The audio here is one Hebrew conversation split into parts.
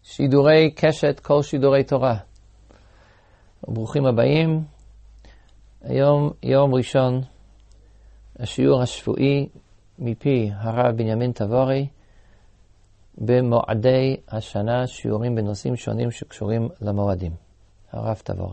שידורי קשת, כל שידורי תורה. ברוכים הבאים. היום יום ראשון, השיעור השבועי מפי הרב בנימין תבורי במועדי השנה, שיעורים בנושאים שונים שקשורים למועדים. הרב תבורי.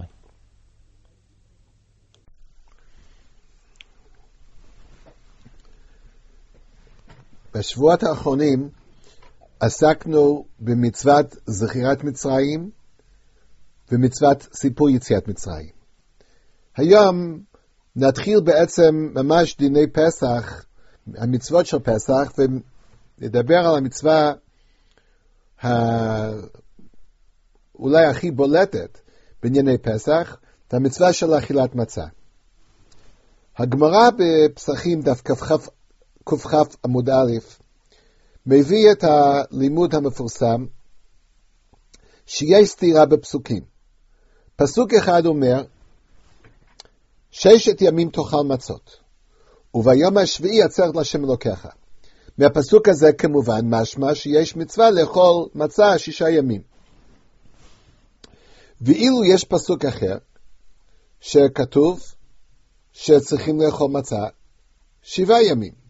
בשבועות האחרונים עסקנו במצוות זכירת מצרים ומצוות סיפור יציאת מצרים. היום נתחיל בעצם ממש דיני פסח, המצוות של פסח, ונדבר על המצווה אולי הכי בולטת בענייני פסח, את המצווה של אכילת מצה. הגמרא בפסחים דף קכ"כ עמוד א' מביא את הלימוד המפורסם שיש סתירה בפסוקים. פסוק אחד אומר, 6 ימים תאכל מצות, וביום השביעי עצרת להשם אלוקיך. מהפסוק הזה כמובן משמע שיש מצווה לאכול מצה 6 ימים. ואילו יש פסוק אחר, שכתוב שצריכים לאכול מצה 7 ימים.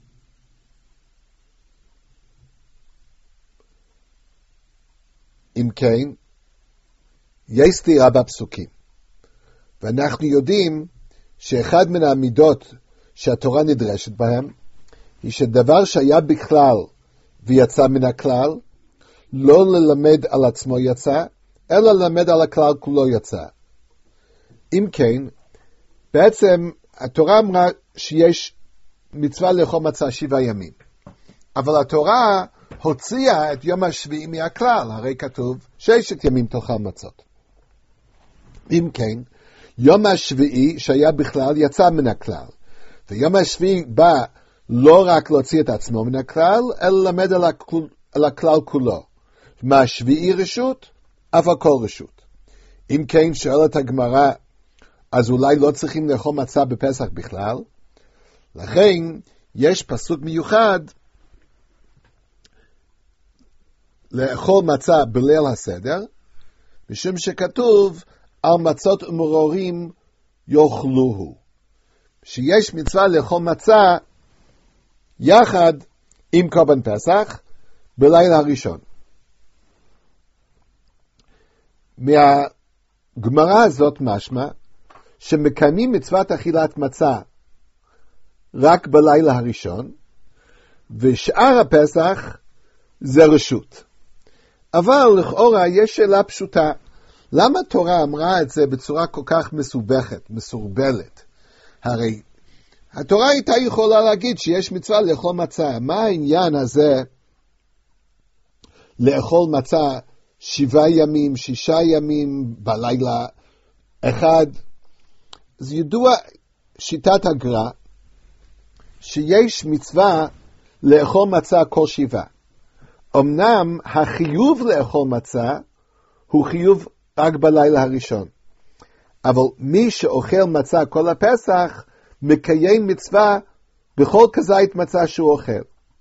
אם כן, יש סתירה בפסוקים. ואנחנו יודעים שאחד מן המידות שהתורה נדרשת בהם, היא שדבר שהיה בכלל ויצא מן הכלל, לא ללמד על עצמו יצא, אלא ללמד על הכלל כולו יצא. אם כן, בעצם התורה אמרה שיש מצווה לאכול מצה 7 ימים. אבל התורה הוציאה את יום השביעי מהכלל, הרי כתוב 6 ימים תאכל מצות. אם כן, יום השביעי שהיה בכלל יצא מן הכלל, ויום השביעי בא לא רק להוציא את עצמו מן הכלל, אלא ללמד על הכלל כולו. מהשביעי רשות, אף הכל רשות. אם כן, שואלת הגמרא, אז אולי לא צריכים לאכול מצה בפסח בכלל? לכן, יש פסוק מיוחד לאכול מצה בליל הסדר, משום שכתוב על מצות ומרורים יאכלוהו. שיש מצווה לאכול מצה יחד עם קורבן פסח בליל הראשון. מהגמרא הזאת משמע שמקיימים מצוות אכילת מצה רק בלילה הראשון, ושאר הפסח זה רשות. אבל לכאורה יש שאלה פשוטה, למה התורה אמרה את זה בצורה כל כך מסובכת, מסורבלת? הרי התורה הייתה יכולה להגיד שיש מצווה לאכול מצה. מה העניין הזה לאכול מצה 7 ימים, 6 ימים בלילה אחד? אז ידוע שיטת הגר"א שיש מצווה לאכול מצה כל 7. אמנם החיוב לאכול מצה הוא חיוב רק בלילה הראשון. אבל מי שאוכל מצה כל הפסח מקיים מצווה בכל כזית מצה שהוא אוכל.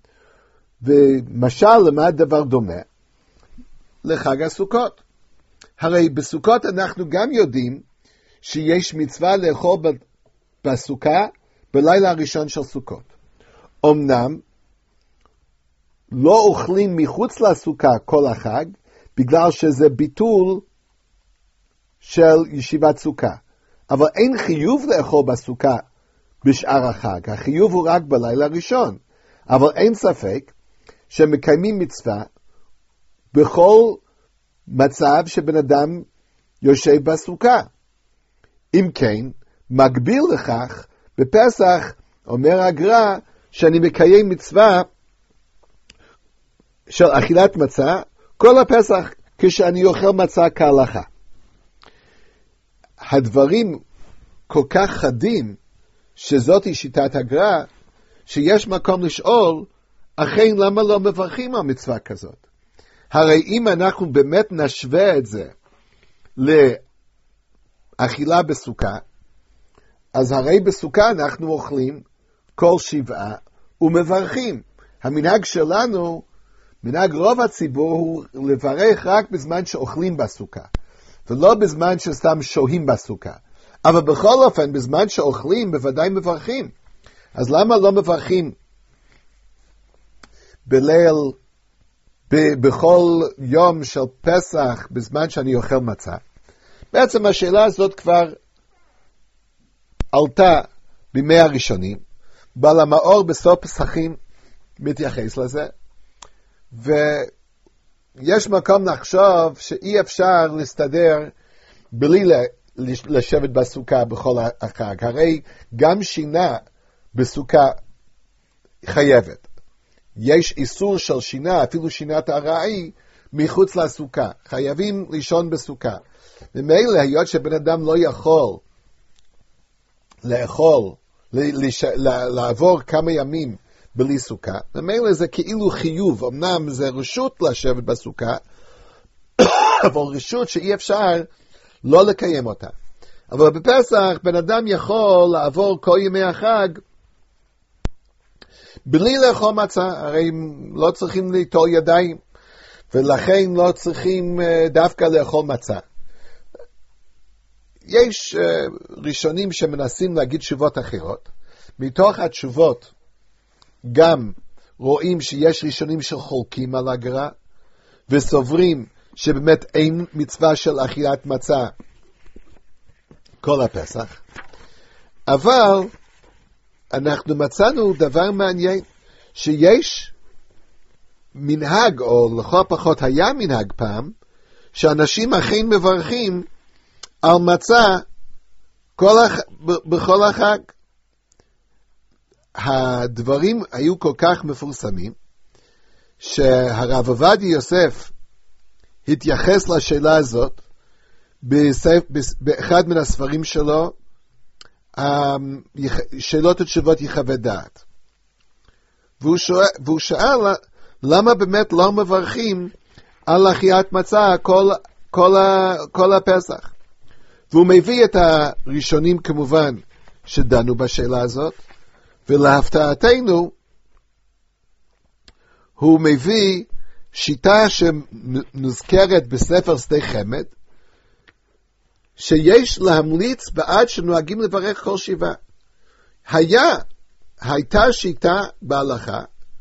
ומשל למה דבר דומה? לחג הסוכות. הרי בסוכות אנחנו גם יודעים שיש מצווה לאכול בסוכה בלילה הראשון של סוכות. אמנם לא אוכלים מחוץ לסוכה כל החג, בגלל שזה ביטול של ישיבת סוכה. אבל אין חיוב לאכול בסוכה בשאר החג. החיוב הוא רק בלילה הראשון. אבל אין ספק שמקיימים מצווה בכל מצב שבן אדם יושב בסוכה. אם כן, מקביל לכך, בפסח אומר הגר"א שאני מקיים מצווה של אכילת מצה כל הפסח כשאני אוכל מצה כהלכה. הדברים כל כך חדים שזאת היא שיטת הגר"א, שיש מקום לשאול, אכן למה לא מברכים על מצווה כזאת? הרי אם אנחנו באמת נשווה את זה לאכילה בסוכה, אז הרי בסוכה אנחנו אוכלים כל 7 ומברכים. המנהג שלנו מנהג רוב הציבור הוא לברך רק בזמן שאוכלים בסוכה, ולא בזמן שסתם שוהים בסוכה. אבל בכל אופן, בזמן שאוכלים בוודאי מברכים. אז למה לא מברכים בליל, בכל יום של פסח, בזמן שאני אוכל מצה? בעצם השאלה הזאת כבר עלתה בימי הראשונים, בעל המאור בסוף פסחים מתייחס לזה, ויש מקום לחשוב שאי אפשר להסתדר בלי לשבת בסוכה בכל החג. הרי גם שינה בסוכה חייבת. יש איסור של שינה, אפילו שינת ארעי, מחוץ לסוכה. חייבים לישון בסוכה. ומילא, היות שבן אדם לא יכול לעבור כמה ימים בלי סוכה, ומילא זה כאילו חיוב. אמנם זה רשות לשבת בסוכה, אבל רשות שאי אפשר לא לקיים אותה. אבל בפסח בן אדם יכול לעבור כל ימי החג בלי לאכול מצה. הרי לא צריכים ליטול ידיים, ולכן לא צריכים דווקא לאכול מצה. יש ראשונים שמנסים להגיד תשובות אחרות. מתוך התשובות גם רואים שיש ראשונים שחולקים על הגר"א, וסוברים שבאמת אין מצווה של אכילת מצה כל הפסח. אבל אנחנו מצאנו דבר מעניין, שיש מנהג, או לכל פחות היה מנהג פעם, שאנשים אכן מברכים על מצה בכל החג. הדברים היו כל כך מפורסמים, שהרב עובדיה יוסף התייחס לשאלה הזאת באחד מן הספרים שלו, שאלות ותשובות יחווה דעת. והוא שאל למה באמת לא מברכים על אכילת מצה כל הפסח. והוא מביא את הראשונים כמובן שדנו בשאלה הזאת, ולהפתעתנו הוא מביא שיטה שמוזכרת בספר שדה חמד, שיש להמליץ בעד שנוהגים לברך כל שבעה. הייתה שיטה בהלכה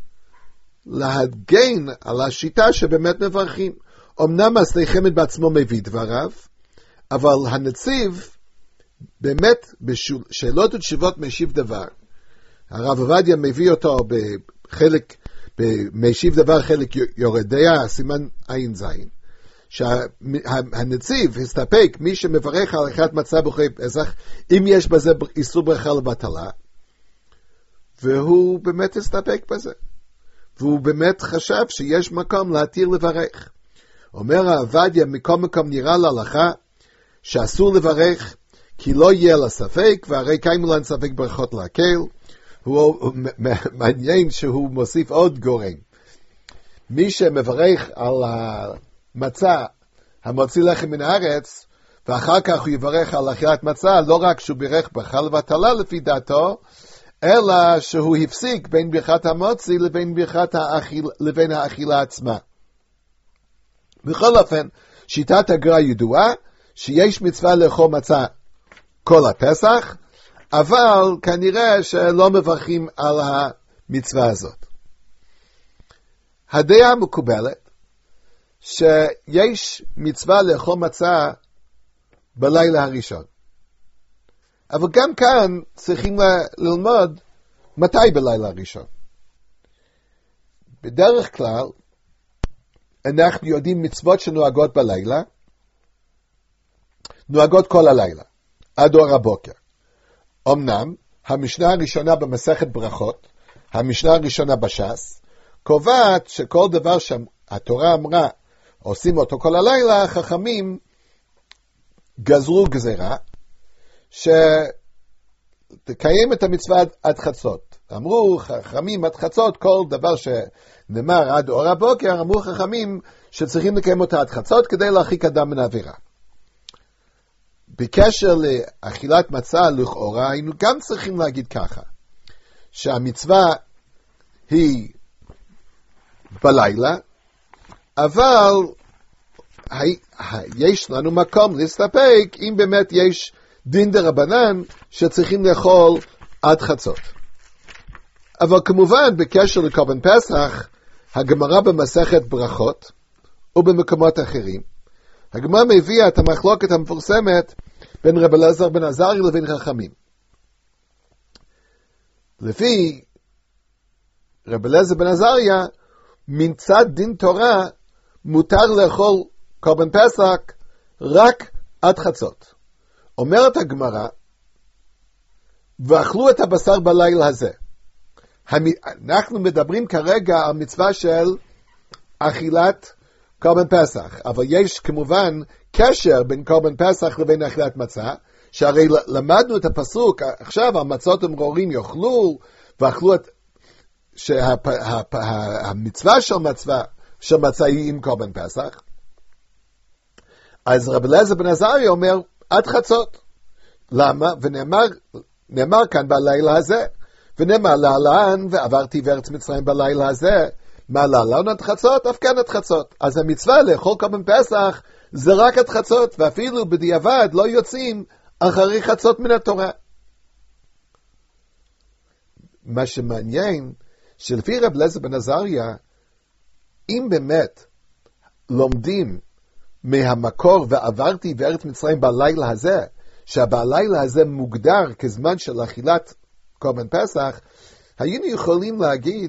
להגן על השיטה שבאמת מברכים. אמנם השדה חמד בעצמו מביא דבריו, אבל הנציב באמת בשאלות ותשובות משיב דבר. הרב עובדיה מביא אותו בחלק, משיב דבר חלק יורדיה, סימן עין זין, שהנציב הסתפק, מי שמברך על אכילת מצה בחג פסח, אם יש בזה איסור ברכה לבטלה, והוא באמת הסתפק בזה. והוא באמת חשב שיש מקום להתיר לברך. אומר העובדיה, מכל מקום נראה להלכה, שאסור לברך, כי לא יהיה לה ספק, והרי קיימו להם ספק ברכות להקל. הוא מעניין שהוא מוסיף עוד גורם. מי שמברך על המצה המוציא לחם מן הארץ, ואחר כך הוא יברך על אכילת מצה, לא רק שהוא בירך ברכה לבטלה לפי דעתו, אלא שהוא הפסיק בין ברכת המוציא לבין האכילה עצמה. בכל אופן, שיטת הגר"א ידועה, שיש מצווה לאכול מצה כל הפסח, אבל כנראה שלא מברכים על המצווה הזאת. הדעה המקובלת, שיש מצווה לאכול מצה בלילה הראשון. אבל גם כאן צריכים ללמוד מתי בלילה הראשון. בדרך כלל, אנחנו יודעים מצוות שנוהגות בלילה, נוהגות כל הלילה, עד אור הבוקר. אמנם, המשנה הראשונה במסכת ברכות, המשנה הראשונה בש"ס, קובעת שכל דבר שהתורה אמרה, עושים אותו כל הלילה, חכמים גזרו גזרה, שתקיים את המצווה עד חצות. אמרו חכמים עד חצות, כל דבר שנאמר עד אור הבוקר, אמרו חכמים שצריכים לקיים אותה עד חצות, כדי להרחיק אדם מן העבירה. בקשר לאכילת מצה לכאורה, היינו גם צריכים להגיד ככה, שהמצווה היא בלילה, אבל יש לנו מקום להסתפק אם באמת יש דין דרבנן שצריכים לאכול עד חצות. אבל כמובן בקשר לקורבן פסח, הגמרא במסכת ברכות ובמקומות אחרים, הגמרא מביאה את המחלוקת המפורסמת בין רב אלעזר בן עזריה לבין חכמים. לפי רב אלעזר בן עזריה, מצד דין תורה מותר לאכול קורבן פסח רק עד חצות. אומרת הגמרא, ואכלו את הבשר בלילה הזה. אנחנו מדברים כרגע על מצווה של אכילת קורבן פסח, אבל יש כמובן קשר בין קורבן פסח לבין אכילת מצה, שהרי למדנו את הפסוק עכשיו, המצות ומרורים יאכלו, ואכלו את שהמצווה של מצה היא עם קורבן פסח. אז רב אלעזר בן עזריה אומר עד חצות. למה? ונאמר כאן בלילה הזה, ונאמר להלן ועברתי בארץ מצרים בלילה הזה, מה להלן עד חצות? אף כן עד חצות. אז המצווה לאכול קורבן פסח זה רק עד חצות, ואפילו בדיעבד לא יוצאים אחרי חצות מן התורה. מה שמעניין, שלפי רב אלעזר בן עזריה, אם באמת לומדים מהמקור ועברתי בארץ מצרים בלילה הזה, שבלילה הזה מוגדר כזמן של אכילת קורבן פסח, היינו יכולים להגיד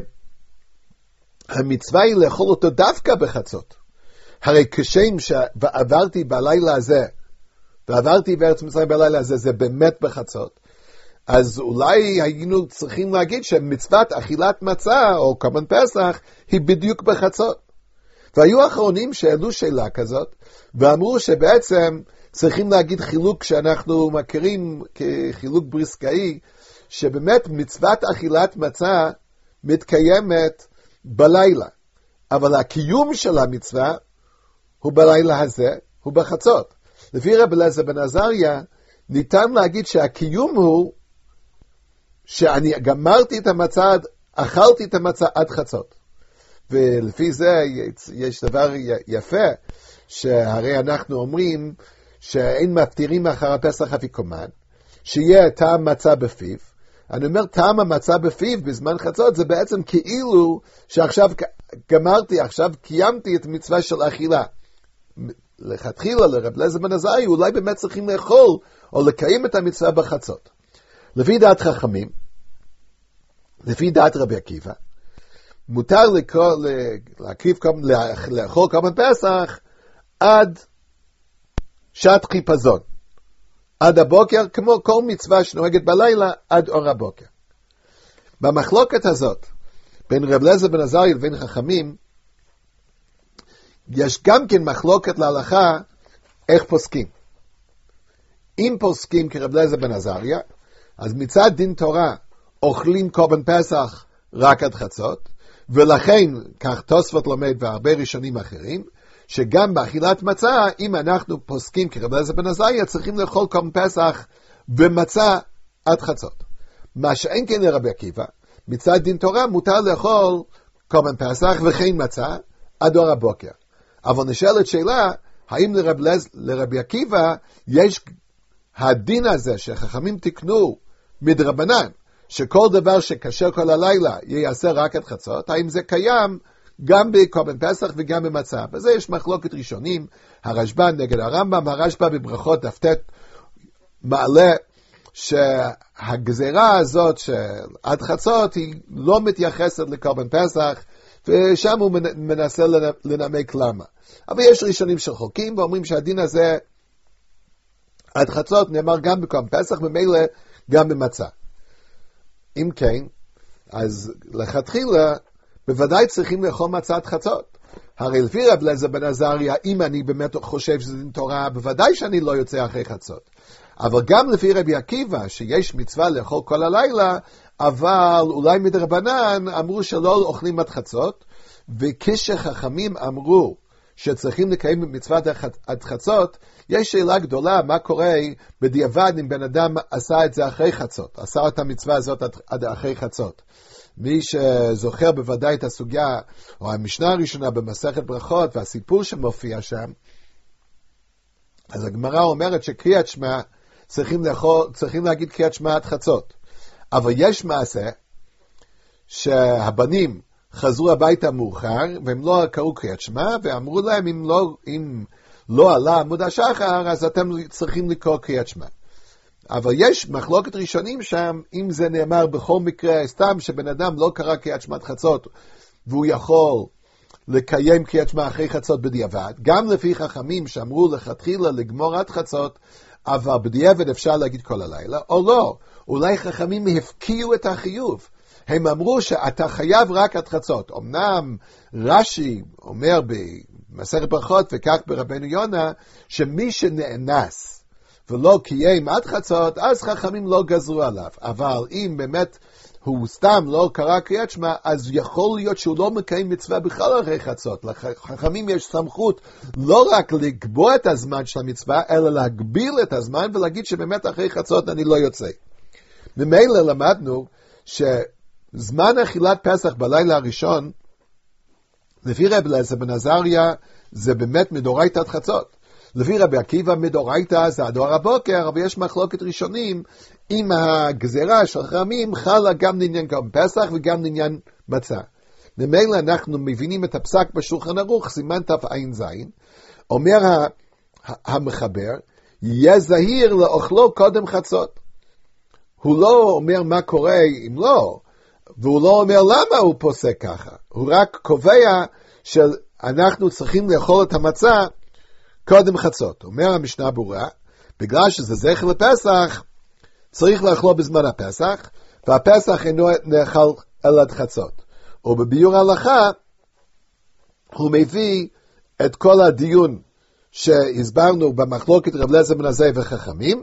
שהמצווה היא לאכול אותו דווקא בחצות. הרי כשם שעברתי בלילה הזה, ועברתי בארץ מצרים בלילה הזה, זה באמת בחצות. אז אולי היינו צריכים להגיד שמצוות אכילת מצה או קורבן פסח היא בדיוק בחצות. והיו האחרונים שהעלו שאלה כזאת, ואמרו שבעצם צריכים להגיד חילוק שאנחנו מכירים כחילוק בריסקאי, שבאמת מצוות אכילת מצה מתקיימת בלילה, אבל הקיום של המצווה הוא בלילה הזה, הוא בחצות. לפי רב אלעזר בן עזריה, ניתן להגיד שהקיום הוא שאני גמרתי את המצה, אכלתי את המצה עד חצות. ולפי זה יש דבר יפה, שהרי אנחנו אומרים שאין מפטירים אחר הפסח אפיקומן, שיהיה טעם מצה בפיו. אני אומר טעם המצה בפיו בזמן חצות, זה בעצם כאילו שעכשיו גמרתי, עכשיו קיימתי את מצווה של אכילה. לכתחילה לרב אלעזר בן עזריה, אולי באמת צריכים לאכול או לקיים את המצווה בחצות. לפי דעת חכמים, לפי דעת רבי עקיבא, מותר לאכול קורבן פסח עד שעת חיפזון, עד הבוקר, כמו כל מצווה שנוהגת בלילה, עד אור הבוקר. במחלוקת הזאת, בין רב אלעזר בן עזריה לבין חכמים, יש גם כן מחלוקת להלכה איך פוסקים. אם פוסקים כרב אלעזר בן עזריה, אז מצד דין תורה אוכלים קורבן פסח רק עד חצות, ולכן, כך תוספות לומד והרבה ראשונים אחרים, שגם באכילת מצה, אם אנחנו פוסקים כרב אלעזר בן עזריה, צריכים לאכול קורבן פסח ומצה עד חצות. מה שאין כן לרבי עקיבא, מצד דין תורה מותר לאכול קורבן פסח וכן מצה עד אור הבוקר. אבל נשאלת שאלה, האם לרבי עקיבא יש הדין הזה שחכמים תקנו מדרבנן, שכל דבר שקשר כל הלילה ייעשה רק עד חצות, האם זה קיים גם בקורבן פסח וגם במצה? בזה יש מחלוקת ראשונים, הרשב"ן נגד הרמב"ם. הרשב"א בברכות דף ט' מעלה שהגזירה הזאת שעד חצות היא לא מתייחסת לקורבן פסח, ושם הוא מנסה לנמק למה. אבל יש ראשונים שחוקים ואומרים שהדין הזה עד חצות נאמר גם בקורבן פסח, ממילא גם במצה. אם כן, אז לכתחילה בוודאי צריכים לאכול מצה עד חצות. הרי לפי רב אלעזר בן עזריה, אם אני באמת חושב שזה דין תורה, בוודאי שאני לא יוצא אחרי חצות. אבל גם לפי רבי עקיבא, שיש מצווה לאכול כל הלילה, אבל אולי מדרבנן אמרו שלא אוכלים עד חצות, וכשחכמים אמרו שצריכים לקיים מצוות עד חצות, יש שאלה גדולה, מה קורה בדיעבד אם בן אדם עשה את זה אחרי חצות, עשה את המצווה הזאת עד אחרי חצות. מי שזוכר בוודאי את הסוגיה, או המשנה הראשונה במסכת ברכות, והסיפור שמופיע שם, אז הגמרא אומרת שקריאת שמע, צריכים להגיד קריאת שמע עד חצות. אבל יש מעשה, שהבנים חזרו הביתה מאוחר, והם לא קראו קריאת שמע, ואמרו להם, אם לא עלה עמוד השחר, אז אתם צריכים לקרוא קריאת שמע. אבל יש מחלוקת ראשונים שם, אם זה נאמר בכל מקרה, סתם שבן אדם לא קרא קריאת שמע עד חצות, והוא יכול לקיים קריאת שמע אחרי חצות בדיעבד, גם לפי חכמים שאמרו לכתחילה לגמור עד חצות, אבל בדיעבד אפשר להגיד כל הלילה, או לא, אולי חכמים הפקיעו את החיוב. הם אמרו שאתה חייב רק עד חצות. אמנם רש"י אומר במסכת ברכות וכך ברבנו יונה, שמי שנאנס ולא קיים עד חצות, אז חכמים לא גזרו עליו. אבל אם באמת הוא סתם לא קרא קריאת שמע, אז יכול להיות שהוא לא מקיים מצווה בכלל אחרי חצות. לחכמים יש סמכות לא רק לקבוע את הזמן של המצווה, אלא להגביל את הזמן ולהגיד שבאמת אחרי חצות אני לא יוצא. ממילא למדנו זמן אכילת פסח בלילה הראשון, לפי רבי אליעזר בן עזריה, זה באמת מדורייתא עד חצות. לפי רבי עקיבא מדורייתא זה עד אור הבוקר, אבל יש מחלוקת ראשונים, אם הגזירה של חכמים חלה גם לעניין קורבן פסח וגם לעניין מצה. ממילא אנחנו מבינים את הפסק בשולחן ערוך, סימן תע"ז, אומר המחבר, יהיה זהיר לאוכלו קודם חצות. הוא לא אומר מה קורה אם לא, והוא לא אומר למה הוא פוסק ככה. הוא רק קובע שאנחנו צריכים לאכול את המצה קודם חצות. אומר המשנה ברורה, בגלל שזה זכר לפסח, צריך לאכלו בזמן הפסח, והפסח אינו נאכל אלא עד חצות. ובביאור ההלכה, הוא מביא את כל הדיון שהסברנו במחלוקת רבי אליעזר בן עזריה וחכמים,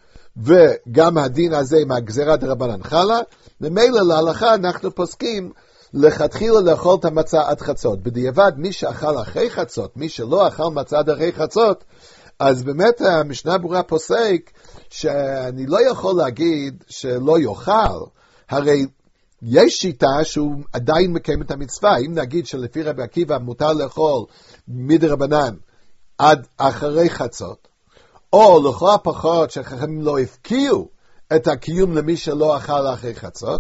וגם הדין הזה עם הגזירה דרבנן חלה, ממילא להלכה אנחנו פוסקים לכתחילה לאכול את המצה עד חצות. בדיעבד מי שאכל אחרי חצות, מי שלא אכל מצה עד אחרי חצות, אז באמת המשנה ברורה פוסק שאני לא יכול להגיד שלא יאכל, הרי יש שיטה שהוא עדיין מקיים את המצווה. אם נגיד שלפי רבי עקיבא מותר לאכול מדרבנן עד אחרי חצות, או לכל הפחות שחכמים לא הפקיעו את הקיום למי שלא אכל אחרי חצות,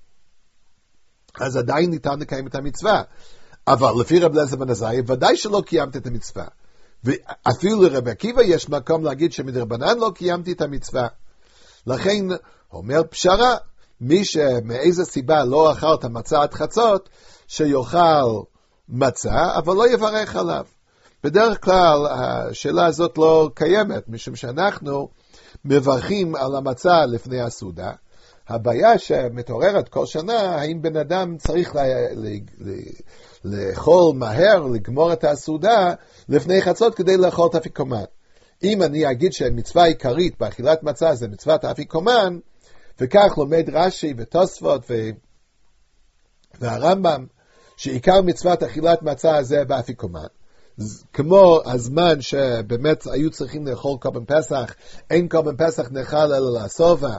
אז עדיין ניתן לקיים את המצווה. אבל לפי רבי אליעזר בן עזריה ודאי שלא קיימת את המצווה. ואפילו לרבי עקיבא יש מקום להגיד שמדרבנן לא קיימתי את המצווה. לכן אומר פשרה, מי שמאיזה סיבה לא אכל את המצה עד חצות, שיאכל מצה, אבל לא יברך עליו. בדרך כלל השאלה הזאת לא קיימת, משום שאנחנו מברכים על המצה לפני הסעודה. הבעיה שמתעוררת כל שנה, האם בן אדם צריך לאכול מהר, לגמור את הסעודה לפני חצות כדי לאכול את אפיקומן. אם אני אגיד שמצווה עיקרית באכילת מצה זה מצוות האפיקומן, וכך לומד רש"י ותוספות והרמב"ם, שעיקר מצוות אכילת מצה זה באפיקומן. כמו הזמן שבאמת היו צריכים לאכול קורבן פסח, אין קורבן פסח נאכל אלא לעשובה,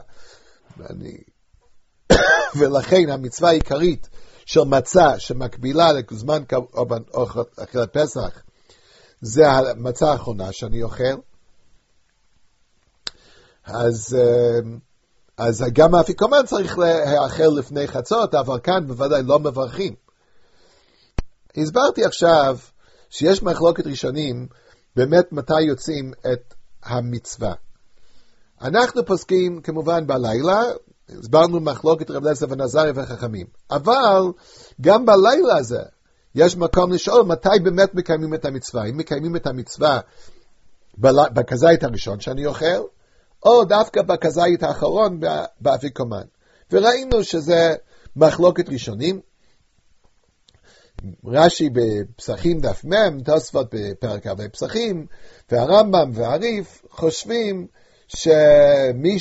ולכן המצווה העיקרית של מצה שמקבילה לזמן אכילת פסח, זה המצה האחרונה שאני אוכל. אז גם האפיקומן צריך לאכל לפני חצות, אבל כאן בוודאי לא מברכים. הסברתי עכשיו שיש מחלוקת ראשונים, באמת מתי יוצאים את המצווה. אנחנו פוסקים כמובן בלילה, הסברנו מחלוקת רבי אליעזר בן עזריה וחכמים. אבל גם בלילה הזה יש מקום לשאול מתי באמת מקיימים את המצווה. אם מקיימים את המצווה בכזית הראשון שאני אוכל, או דווקא בכזית האחרון באפיקומן. וראינו שזה מחלוקת ראשונים. רש"י בפסחים דף מ', תוספות בפרק אבי פסחים, והרמב"ם והריף חושבים שמי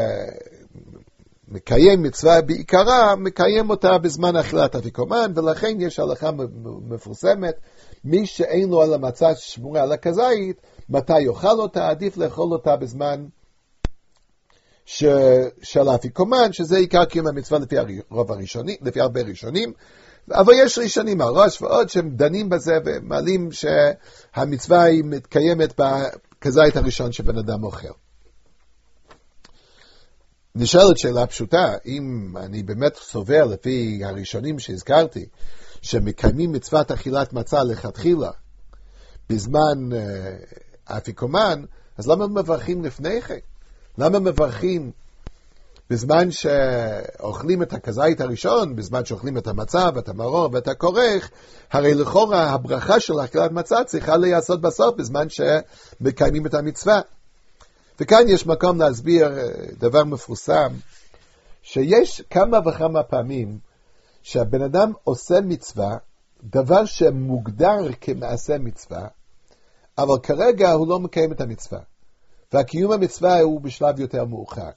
שמקיים מצווה בעיקרה, מקיים אותה בזמן אכילת אפיקומן, ולכן יש הלכה מפורסמת, מי שאין לו על המצה שמורה על הכזית, מתי יאכל אותה, עדיף לאכול אותה בזמן של האפיקומן, שזה עיקר קיום המצווה לפי הרבה ראשונים, אבל יש ראשונים, הראש ועוד, שהם דנים בזה ומעלים שהמצווה היא מתקיימת בכזית הראשון שבן אדם אוכל. נשאלת שאלה פשוטה, אם אני באמת סובר לפי הראשונים שהזכרתי, שמקיימים מצוות אכילת מצה לכתחילה בזמן האפיקומן, אז למה מברכים לפני כן? למה מברכים בזמן שאוכלים את הכזית הראשון, בזמן שאוכלים את המצה ואת המרור ואת הכורך? הרי לכאורה הברכה של אכילת מצה צריכה להיעשות בסוף, בזמן שמקיימים את המצווה. וכאן יש מקום להסביר דבר מפורסם, שיש כמה וכמה פעמים שהבן אדם עושה מצווה, דבר שמוגדר כמעשה מצווה, אבל כרגע הוא לא מקיים את המצווה. והקיום המצווה הוא בשלב יותר מאוחר.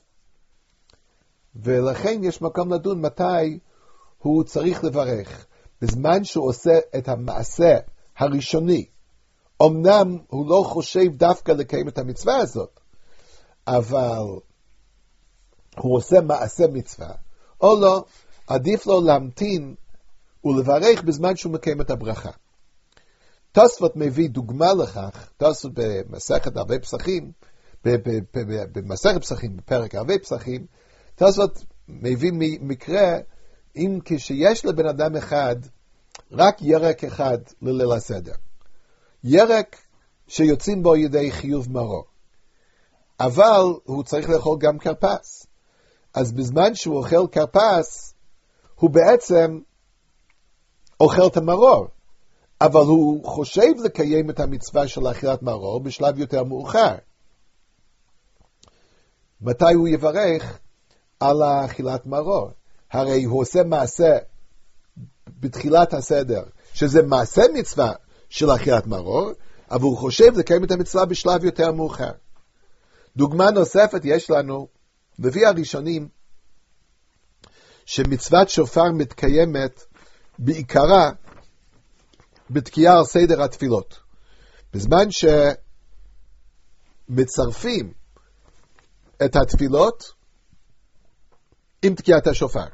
ולכן יש מקום לדון מתי הוא צריך לברך. בזמן שהוא עושה את המעשה הראשוני, אמנם הוא לא חושב דווקא לקיים את המצווה הזאת, אבל הוא עושה מעשה מצווה, או לא, עדיף לו להמתין ולברך בזמן שהוא מקיים את הברכה. תוספות מביא דוגמה לכך, תוספות במסכת ערבי פסחים, במסכת פסחים, בפרק ערבי פסחים, תוספות מביא מקרה, אם כשיש לבן אדם אחד, רק ירק אחד לליל הסדר. ירק שיוצאים בו ידי חיוב מרור. אבל הוא צריך לאכול גם קרפס. אז בזמן שהוא אוכל קרפס, הוא בעצם אוכל את המרור. אבל הוא חושב לקיים את המצווה של אכילת מרור בשלב יותר מאוחר. מתי הוא יברך על האכילת מרור? הרי הוא עושה מעשה בתחילת הסדר, שזה מעשה מצווה של אכילת מרור, אבל הוא חושב לקיים את המצווה בשלב יותר מאוחר. דוגמה נוספת יש לנו, לפי הראשונים, שמצוות שופר מתקיימת בעיקרה בתקיעה על סדר התפילות. בזמן שמצרפים את התפילות עם תקיעת השופר.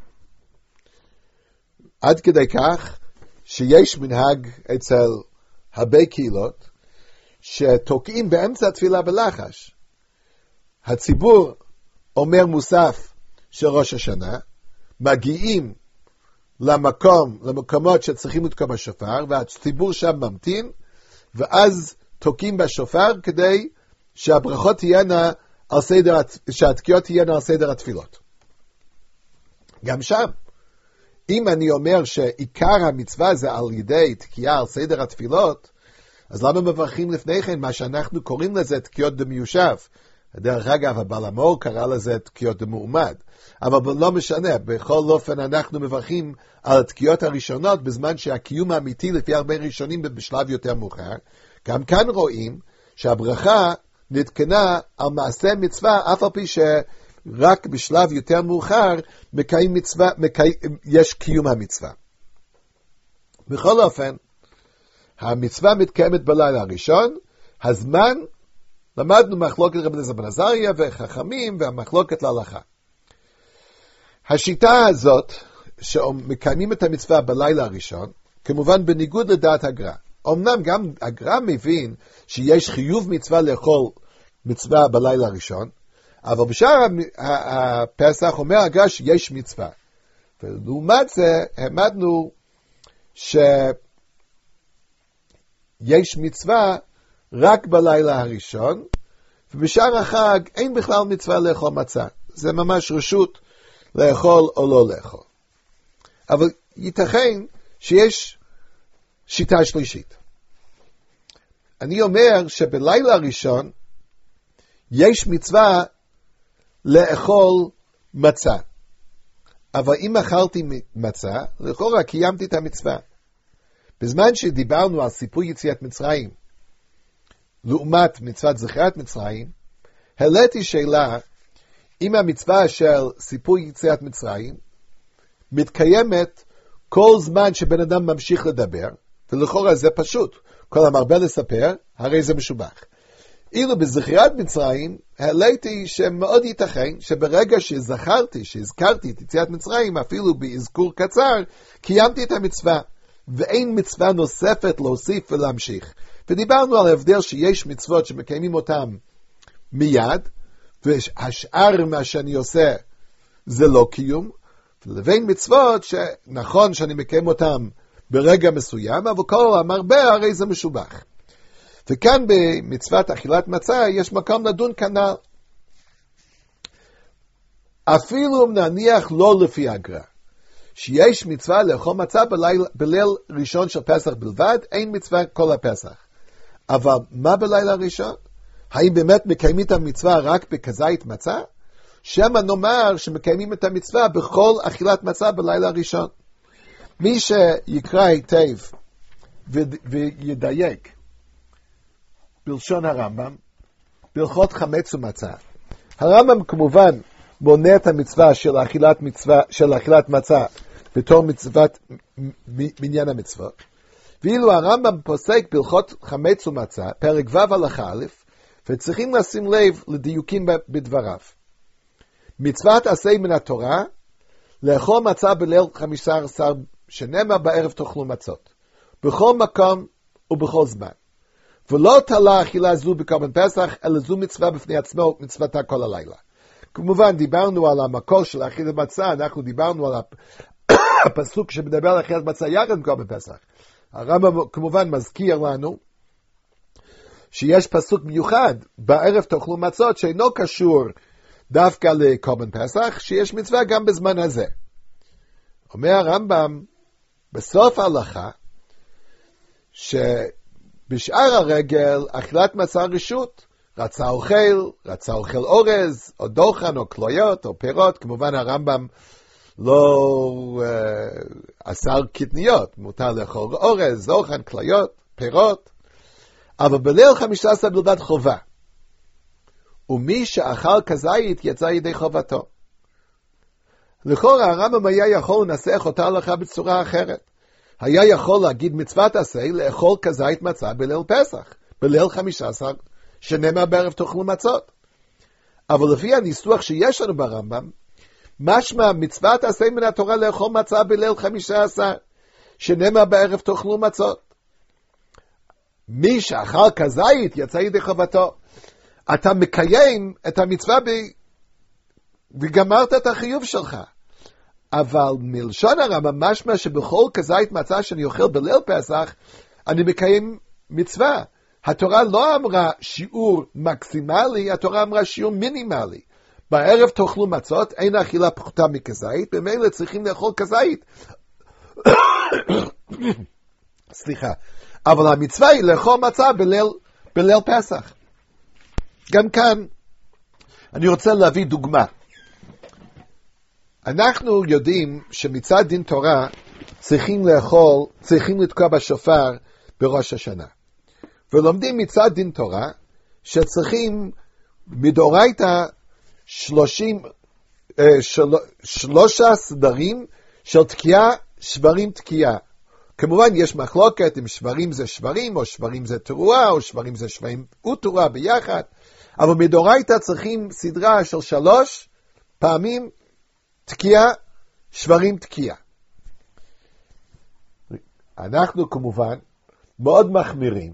עד כדי כך שיש מנהג אצל הרבה קהילות שתוקעים באמצע התפילה בלחש. הציבור אומר מוסף של ראש השנה, מגיעים למקומות שצריכים לתקוע בשופר, והציבור שם ממתין, ואז תוקעים בשופר כדי שהברכות תהיינה על סדר, שהתקיעות תהיינה על סדר התפילות. גם שם, אם אני אומר שעיקר המצווה זה על ידי תקיעה על סדר התפילות, אז למה מברכים לפני כן מה שאנחנו קוראים לזה תקיעות דמיושב? דרך אגב, הבעל המור קרא לזה תקיעות דמועמד. אבל לא משנה, בכל אופן אנחנו מברכים על התקיעות הראשונות בזמן שהקיום האמיתי לפי הרבה ראשונים בשלב יותר מאוחר. גם כאן רואים שהברכה נתקנה על מעשה מצווה, אף על פי שרק בשלב יותר מאוחר יש קיום המצווה. בכל אופן, המצווה מתקיימת בלילה הראשון, הזמן, למדנו מחלוקת רבי אליעזר בן עזריה וחכמים והמחלוקת להלכה. השיטה הזאת, שמקיימים את המצווה בלילה הראשון, כמובן בניגוד לדעת הגר"א. אמנם גם הגר"א מבין שיש חיוב מצווה לאכול מצווה בלילה הראשון, אבל בשאר הפסח אומר הגר"א שיש מצווה. ולעומת זה, העמדנו שיש מצווה רק בלילה הראשון, ובשאר החג אין בכלל מצווה לאכול מצה. זה ממש רשות לאכול או לא לאכול. אבל ייתכן שיש שיטה שלישית. אני אומר שבלילה הראשון יש מצווה לאכול מצה. אבל אם אכלתי מצה, לכאורה קיימתי את המצווה. בזמן שדיברנו על סיפור יציאת מצרים, לעומת מצוות זכירת מצרים, העליתי שאלה אם המצווה של סיפור יציאת מצרים מתקיימת כל זמן שבן אדם ממשיך לדבר, ולכאורה זה פשוט. כל המרבה לספר, הרי זה משובח. אילו בזכירת מצרים, העליתי שמאוד ייתכן שברגע שהזכרתי את יציאת מצרים, אפילו באזכור קצר, קיימתי את המצווה, ואין מצווה נוספת להוסיף ולהמשיך. ודיברנו על ההבדל שיש מצוות שמקיימים אותם מיד, והשאר מה שאני עושה זה לא קיום, לבין מצוות שנכון שאני מקיים אותם ברגע מסוים, אבל כל המרבה הרי זה משובח. וכאן במצוות אכילת מצה יש מקום לדון כנ"ל. אפילו נניח לא לפי הגר"א, שיש מצווה לאכול מצה בליל ראשון של פסח בלבד, אין מצווה כל הפסח. אבל מה בלילה הראשון? האם באמת מקיימים את המצווה רק בכזית מצה? שמא נאמר שמקיימים את המצווה בכל אכילת מצה בלילה הראשון. מי שיקרא היטב וידייק בלשון הרמב"ם, בהלכות חמץ ומצה. הרמב"ם כמובן מונה את המצווה של אכילת מצה בתור מצוות מניין המצוות. ואילו הרמב"ם פוסק בהלכות חמץ ומצה, פרק ו' הלכה א', וצריכים לשים לב לדיוקים בדבריו. מצוות עשה מן התורה, לאכול מצה בליל 15 שנאמר בערב תאכלו מצות, בכל מקום ובכל זמן. ולא תלה אכילה זו בקורבן פסח, אלא זו מצווה בפני עצמו, מצוותה כל הלילה. כמובן דיברנו על המקור של אכילת מצה, אנחנו דיברנו על הפסוק שמדבר על אכילת מצה יחד עם קורבן פסח. הרמב"ם כמובן מזכיר לנו שיש פסוק מיוחד בערב תאכלו מצות שאינו קשור דווקא לקורבן פסח, שיש מצווה גם בזמן הזה. אומר הרמב"ם בסוף ההלכה שבשאר הרגל אכילת מצה רשות, רצה אוכל אורז או דוחן או כלויות או פירות. כמובן הרמב"ם לא אסר קטניות, מותר לאכול אורז, דוחן, כלויות, פירות, אבל בליל 15 בלבד חובה. ומי שאכל כזית יצא ידי חובתו. לכאורה הרמב"ם היה יכול לנסח אותה הלכה בצורה אחרת. היה יכול להגיד מצוות עשה לאכול כזית מצה בליל פסח, בליל 15 שנאמר בערב תאכלו מצות. אבל לפי הניסוח שיש לנו ברמב"ם, משמע מצוות עשה מן התורה לאכול מצה בליל 15 שנאמר בערב תאכלו מצות. מי שאכל כזית יצא ידי חובתו. אתה מקיים את המצווה וגמרת את החיוב שלך. אבל מלשון הרמב"ם משמע שבכל כזית מצה שאני אוכל בליל פסח, אני מקיים מצווה. התורה לא אמרה שיעור מקסימלי, התורה אמרה שיעור מינימלי. בערב תאכלו מצות, אין אכילה פחותה מכזית, במילא צריכים לאכול כזית. סליחה. אבל המצווה היא לאכול מצה בליל פסח. גם כאן אני רוצה להביא דוגמה. אנחנו יודעים שמצד דין תורה צריכים לתקוע בשופר בראש השנה. ולומדים מצד דין תורה שצריכים מדאורייתא 3 סדרים של תקיעה, שברים תקיעה. כמובן יש מחלוקת אם שברים זה שברים, או שברים זה תרועה, או שברים זה שברים ותרועה ביחד. אבל מדאורייתא צריכים סדרה של 3 פעמים תקיעה, שברים תקיעה. אנחנו כמובן מאוד מחמירים,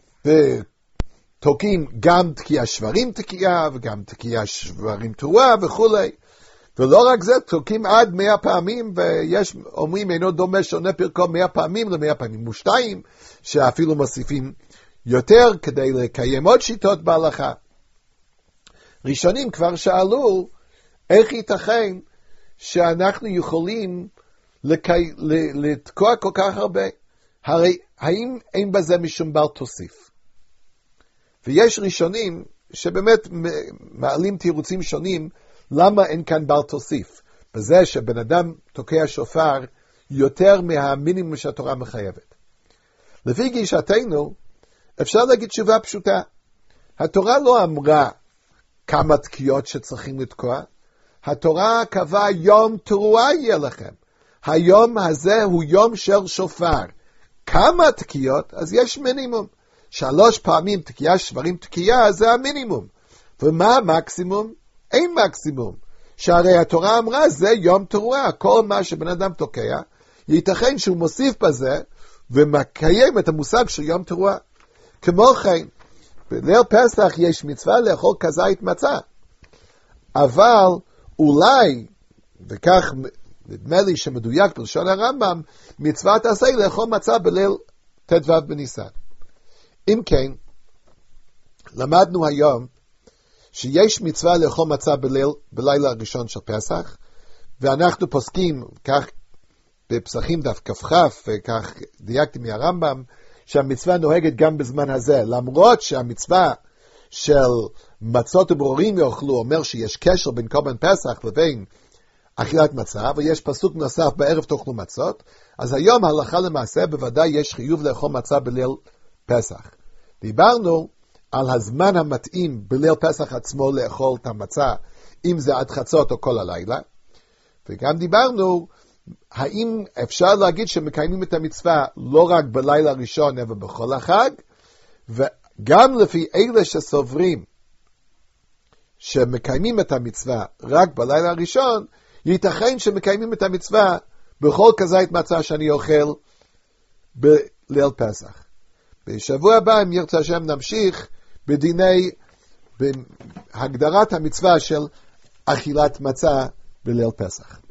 ותוקעים גם תקיעה שברים תקיעה, וגם תקיעה שברים תרועה וכו'. ולא רק זה, תוקעים עד 100 פעמים, ויש אומרים אינו דומה שונה פרקו 100 פעמים ל100 פעמים ו2, שאפילו מוסיפים יותר כדי לקיים עוד שיטות בהלכה. ראשונים כבר שאלו, איך ייתכן שאנחנו יכולים לתקוע כל כך הרבה? הרי האם אין בזה משום בל תוסיף? ויש ראשונים שבאמת מעלים תירוצים שונים, למה אין כאן בל תוסיף? בזה שבן אדם תוקע שופר יותר מהמינימום שהתורה מחייבת. לפי גישתנו, אפשר להגיד תשובה פשוטה. התורה לא אמרה כמה תקיעות שצריכים לתקוע. התורה קבעה יום תרועה יהיה לכם. היום הזה הוא יום של שופר. כמה תקיעות? אז יש מינימום. 3 פעמים תקיעה שברים תקיעה זה המינימום. ומה המקסימום? אין מקסימום. שהרי התורה אמרה זה יום תרועה, כל מה שבן אדם תוקע, ייתכן שהוא מוסיף בזה ומקיים את המושג של יום תרועה. כמו כן, בליל פסח יש מצווה לאכול כזית מצה, אבל אולי, וכך נדמה לי שמדויק בלשון הרמב"ם, מצוות עשה לאכול מצה בליל ט"ו בניסן. אם כן, למדנו היום שיש מצווה לאכול מצה בלילה הראשון של פסח, ואנחנו פוסקים, כך בפסחים דף כ"כ, וכך דייקתי מהרמב"ם, שהמצווה נוהגת גם בזמן הזה, למרות שהמצווה של מצות וברורים יאכלו אומר שיש קשר בין קורבן פסח לבין אכילת מצה, ויש פסוק נוסף בערב תאכלו מצות, אז היום הלכה למעשה בוודאי יש חיוב לאכול מצה בליל פסח. דיברנו על הזמן המתאים בליל פסח עצמו לאכול את המצה, אם זה עד חצות או כל הלילה, וגם דיברנו האם אפשר להגיד שמקיימים את המצווה לא רק בלילה הראשון אבל בכל החג, וגם לפי אלה שסוברים שמקיימים את המצווה רק בלילה הראשון, ייתכן שמקיימים את המצווה בכל כזית מצה שאני אוכל בליל פסח. בשבוע הבא, אם ירצה השם, נמשיך בהגדרת המצווה של אכילת מצה בליל פסח.